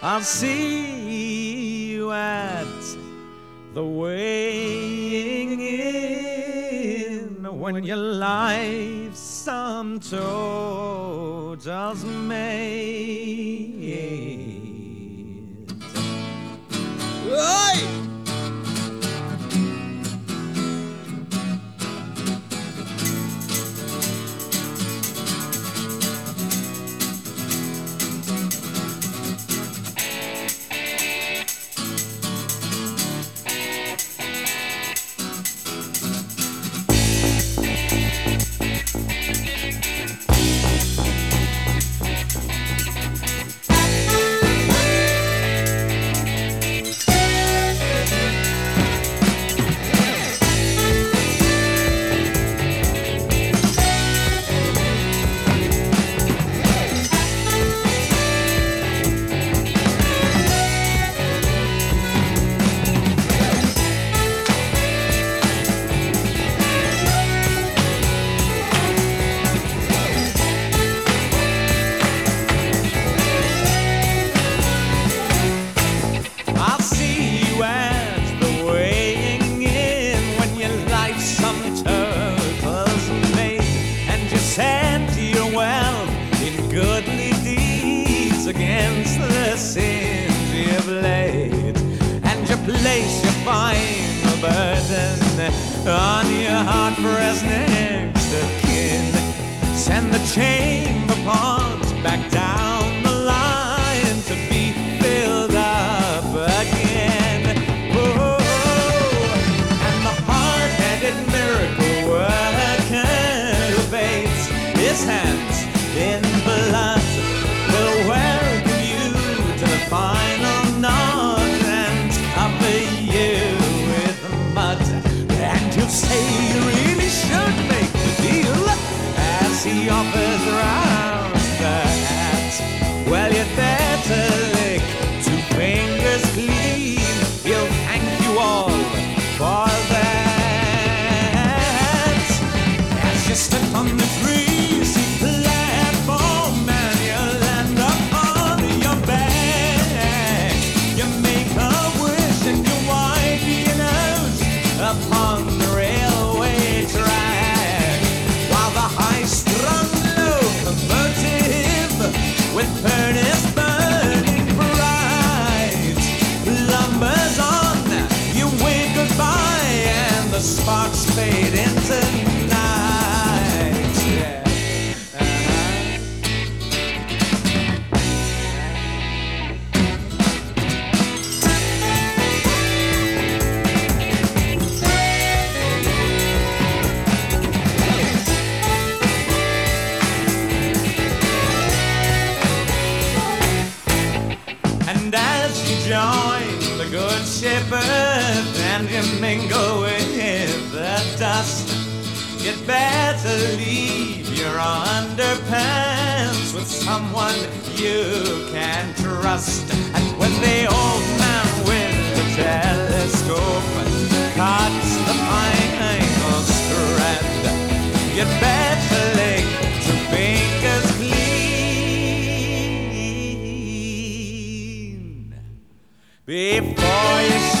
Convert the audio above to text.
I'll see you at the weighing in when your life's sum totals made. Oi! Against the sins you've laid, and you place your final burden on your heart pressed next of kin. Send the chamber pots back down the line to be filled up again. Oh, and the hard-headed miracle worker who bathes his hands in blood will welcome you to the final knot and cover you with mud. And you'll say you really should make the deal as he offers round the hat. Well, you'd better lick 2 fingers clean. He'll thank you all for that. As you step on the greasy platform and you land upon your back, you make a wish and you wipe your nose upon the railway track, while the high-strung locomotive with furnace burning bright lumbers on. You wave goodbye and the sparks fade into night. Yeah. And as you join the good shepherd and you mingle with the dust, you'd better leave your underpants with someone you can trust. And when the old man with the telescope cuts the final strand, you'd better lick 2 fingers clean before you